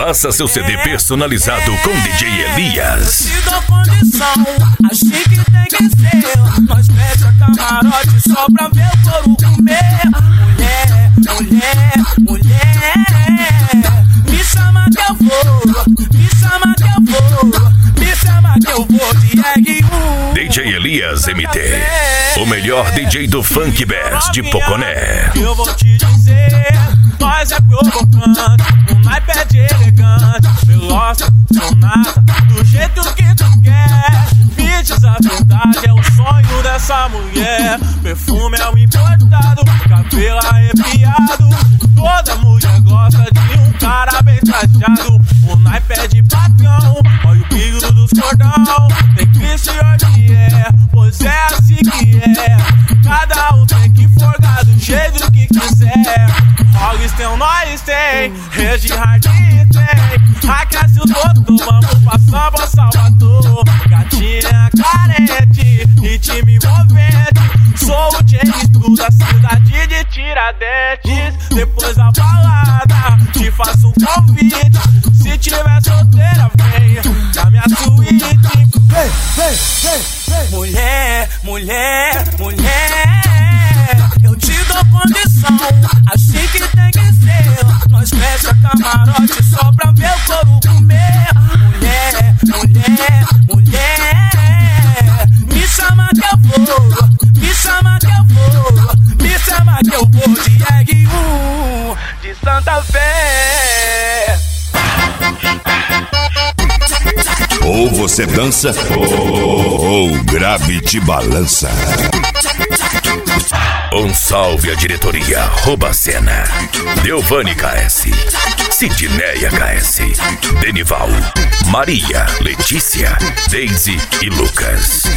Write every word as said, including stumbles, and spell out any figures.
Faça seu C D personalizado com D J Elias. Eu te dou condição, assim que tem que ser. Nós fecha camarote só pra ver o couro comer. Mulher, mulher, mulher, me chama que eu vou, me chama que eu vou, me chama que eu vou de R um. D J Elias M T, o melhor D J do Funk Bass de Poconé. Eu vou te dizer, nós é provocante, o naipe é de elegante, veloz, sonata, do jeito que tu quer. Me diz a verdade, é o sonho dessa mulher. Perfume é o importado, cabelo arrepiado. Toda mulher gosta de um cara bem trajado. O naipe é de patrão, olha o brilho dos cordão. Tem Christian Dior, pois é assim que é. Cada um tem que forgar do jeito que quiser. Hollis tem, nós tem, Regi Hard tem. Aquece o doutor, vamos pra Samba Salvador. Gatinha carente, ritmo envolvente. Sou o James Blu da cidade de Tiradentes. Depois da balada, te faço um convite. Se tiver solteira, venha da minha suíte. Vem, vem, vem, vem. Mulher, mulher, mulher, eu te dou condição, assim que tem que ser. Nós fecha camarote só pra ver o couro comer. Mulher, mulher, mulher, me chama que eu vou, me chama que eu vou, me chama que eu vou de R um, de Santa Fé. Ou você dança, ou o grave te balança. Um salve à diretoria Robacena, Delvani K S, Sidneia K S, Denival, Maria, Letícia, Daisy e Lucas.